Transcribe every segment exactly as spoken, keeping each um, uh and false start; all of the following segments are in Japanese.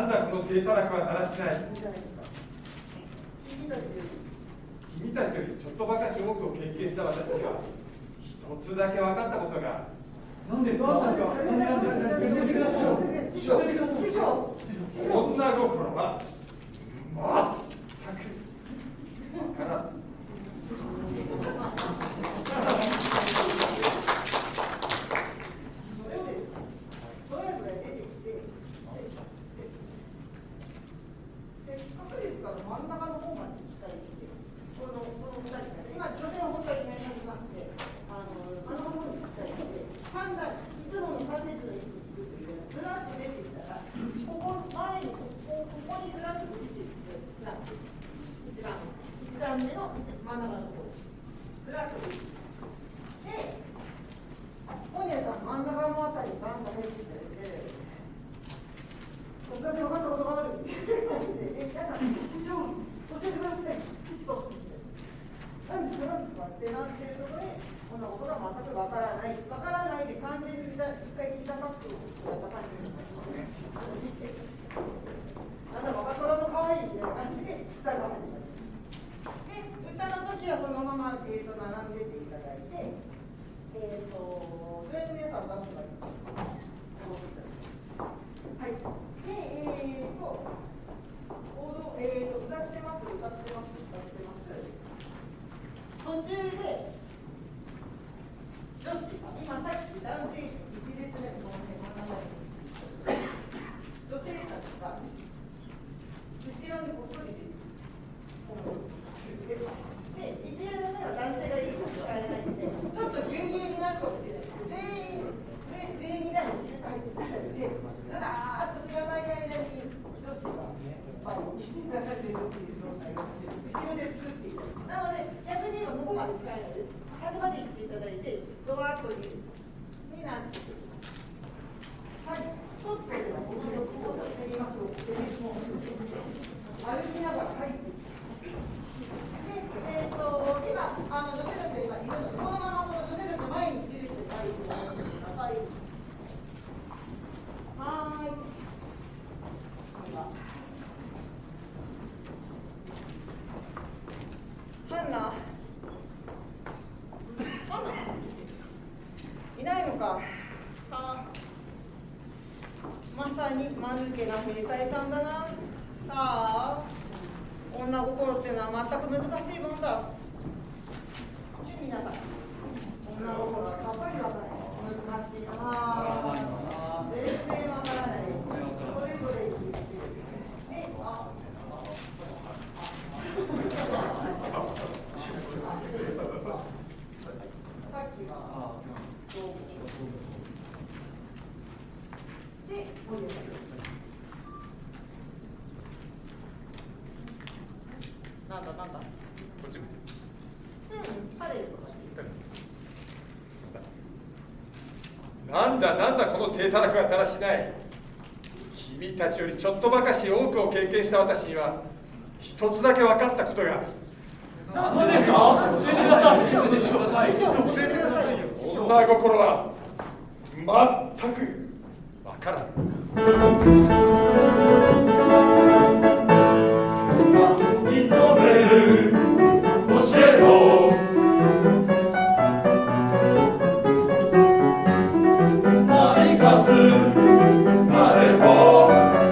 なんだこの低たらくはだらしない。君たちよりちょっとばかし多くを経験した私には一つだけ分かったことが。 何ですか？何ですか？何ですか？師匠、師匠、 女心はまったく分からん。なんだなんだこの低たらくはだらしない。君たちよりちょっとばかし多くを経験した私には一つだけ分かったことが。 何ですか？ 女心は全く分からん。 認める教えろ何かす誰も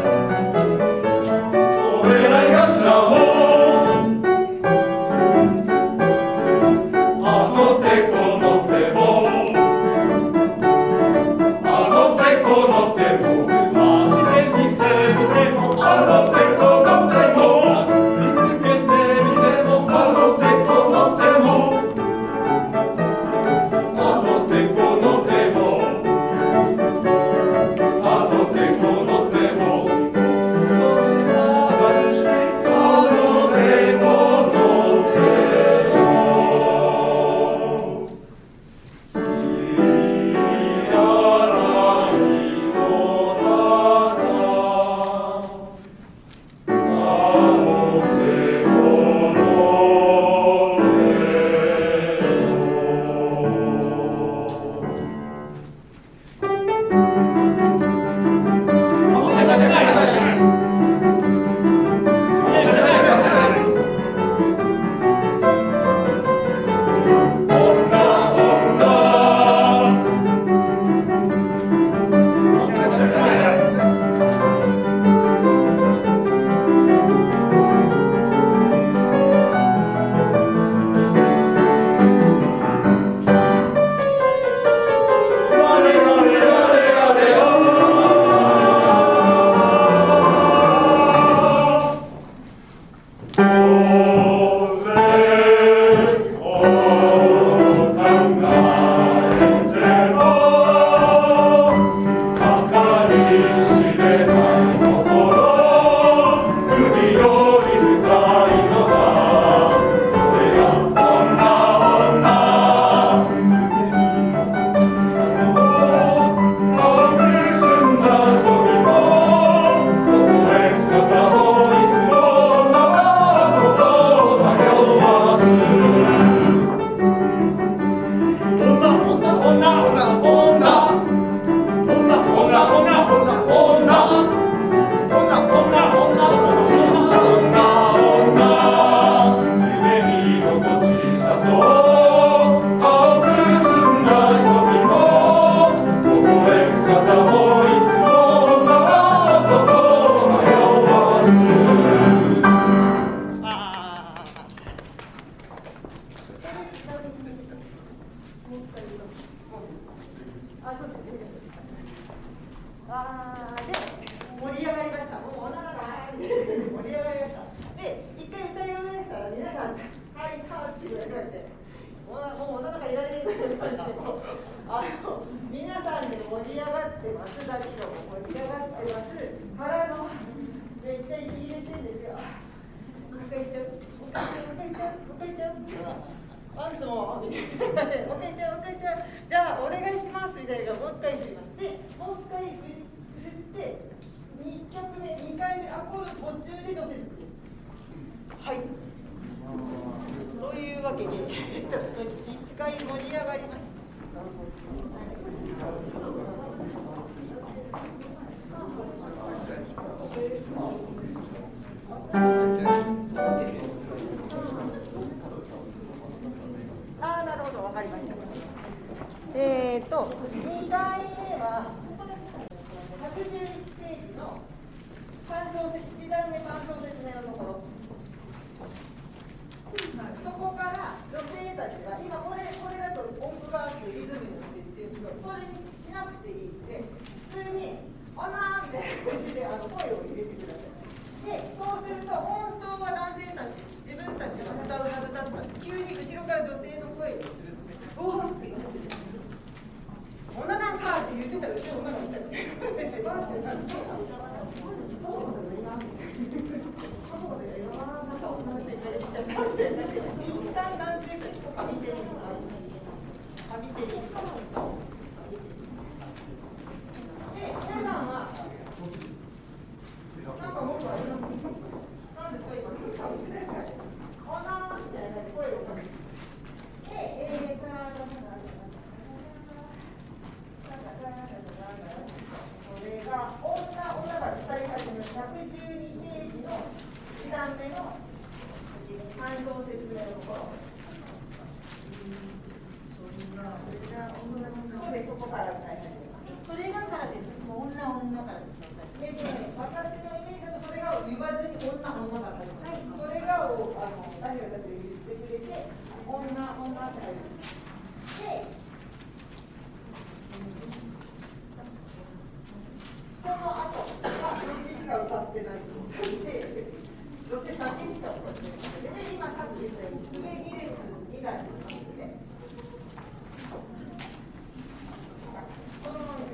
お偉い学者もあの手この手もあの手この手も真面目にせてもあの手この手も見つけてみてもあの手この手もあの手この手もわーで盛り上がりました。もうおならが盛り上がりました。で一回歌い終わりましたら皆さんはいハーチが言われてもうおならがいられるようになってあの皆さんで盛り上がってます。だけど盛り上がってますからのめっちゃいい入れてんですよ。もう一回言っちゃうもう一回言っちゃうもう一回言っちゃうあんつももう一回言っちゃうもう一回言っちゃうじゃあお願いしますみたいなのがもう一回振ります。でもう一回振り振ってにきょくめにかいめアコード途中で乗せるはいというわけでいっかい盛り上がりました。ああなるほどわかりました。えーとにかいめはひゃくじゅういちページのさん小節いち段目さん小節目のところそこから女性たちが今これこれだと音符があってリズムに乗って言ってるけどそれにしなくていいので普通に「あなー」みたいな感じであの声を入れてください。でそうすると本当は男性たち自分たちが歌うはずだったのに急に後ろから女性の声をするので「おー」って「おななんか」って言ってたら後ろ女がいたので「せば」ってなって一旦男性たちと上手に上手にで皆さんはなんかもっとありますなんですか今あなーみたいな声をかけてでえーとこれが女女が歌い始めるひゃくじゅうにページのいち段目のさん小節目のところそうでそこから歌い始めます。それがからです。もう女女からです。でね、私のイメージだとそれが言わずに女女からです。はい、それがをあの誰がたちが言ってくれて女女って入る。でその後は女性しか歌ってない状態で女性だけしか歌ってないで、ね、今さっき言ったように上に列になりますね。このままで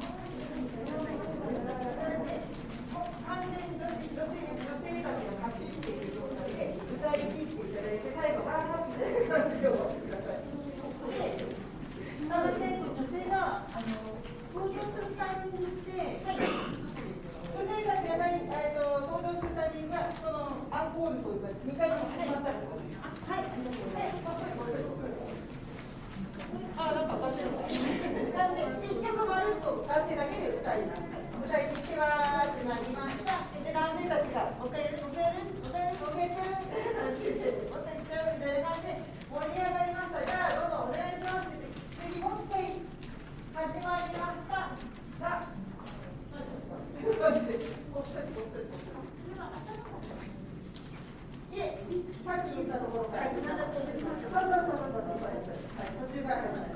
完全に女性女性女性たちがはっきりっている状態で歌い切っていただいて最後あーみたいな感じで終わってください。で、なので女性があの登場するタイミングって、はい、女性たちがない、えー、と登場するタイミングがそのアンコールというかにかいめ始まったんですよ。はい、で、あ、なんか歌ってるのなんで、一曲まるっと男性だけで歌います。歌い切ってはーってなりました。で、男性たちが、もう一回やる、もう一回やる、もう一回やる、もう一回やる、みたいな感じで、もう一回やっちゃうみたいな感じで盛り上がりました。じゃあ、どうぞお願いしますって、次もう一回始まりました。さあ、で、さっき言ったところから、そうそうそうそうそう、途中から始まります。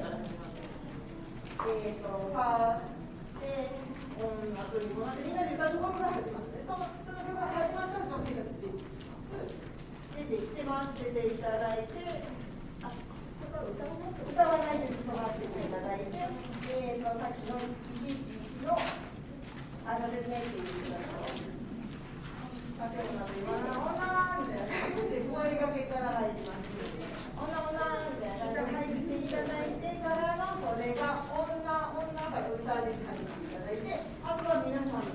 えーと、ファーで、女というもので、みんなで歌うところから始まって、その、その曲が始まったら女性たちで出てきて待ってていただいて、あ、歌わないで止まってていただいて、えーと、さっきのいちいちいちの、あのですねって言ってください。女みたいな感じで声がけから入ります。女女みたいな感じで入っていただいてからのそれが女女が歌で入っていただいて、あとは皆さん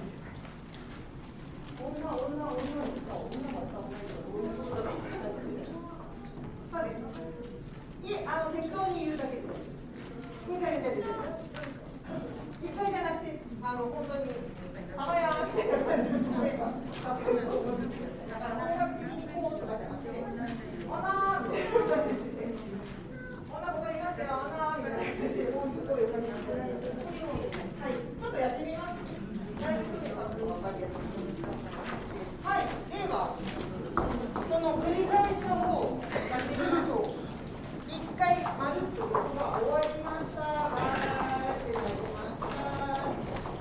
女女女の歌女が歌わないとどういうことだろうってそうです。いえ、あの適当に言うだけです。二回じゃです一回じゃなくて、あの本当にあわやーみたいな感じの声がだから音楽的にこうとかじゃなくて、あなーみたいな感じで、こんなこと言いますよ、あなーみたいな感じで、こういう声をかけながら、はい、ちょっとやってみます。やってみれば分かりやすい。はい、では、その繰り返しの方をやってみましょう。一回まるっと曲が終わりました。はい、終わりました。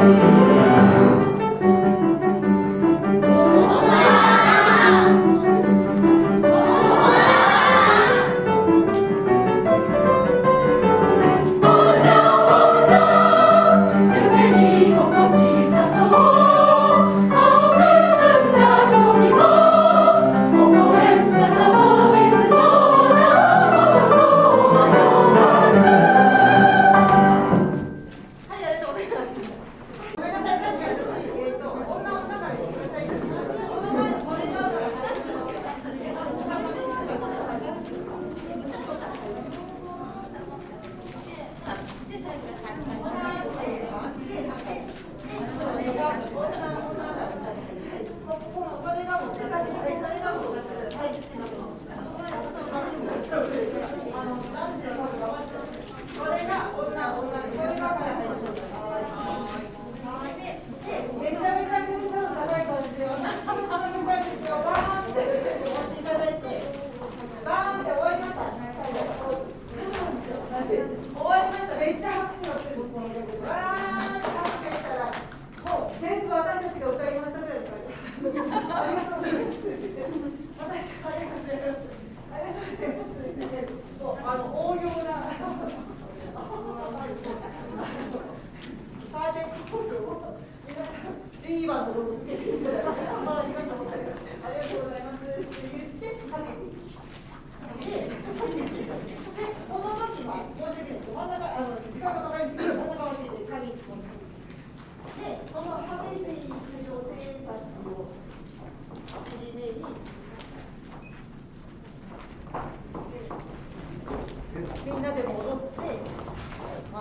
みんなで戻って、まあ、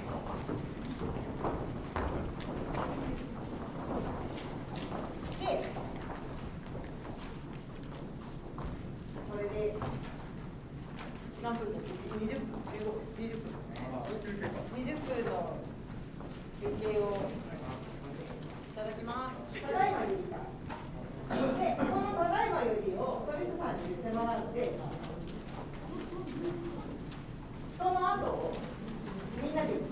で、それで何分だっけ？にじゅっぷん、じゅうごふん、にじゅっぷんですね。にじゅっぷんの休憩をいただきます。ただいまよりだ。で、このただいまよりをソリスさんに言ってもらって、その後をみんなで吉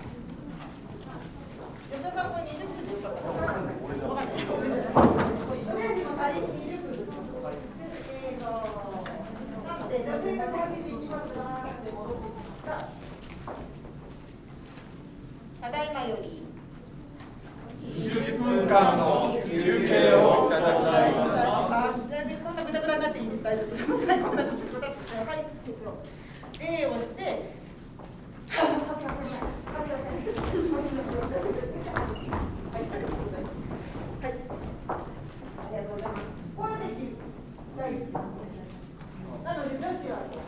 田さんこれにじゅっぷんでよかったら分かんない。とりあえず今仮ににじゅっぷんです。えーとなので女性がかけていきますがって戻ってきたらただいまよりじゅっぷんかんの休憩をいただきます。 こんなグダグダになっていいです。大丈夫です。最後になってグダグダ。はい。礼をして。はい、ありがとうございます。これで第一なので女子は。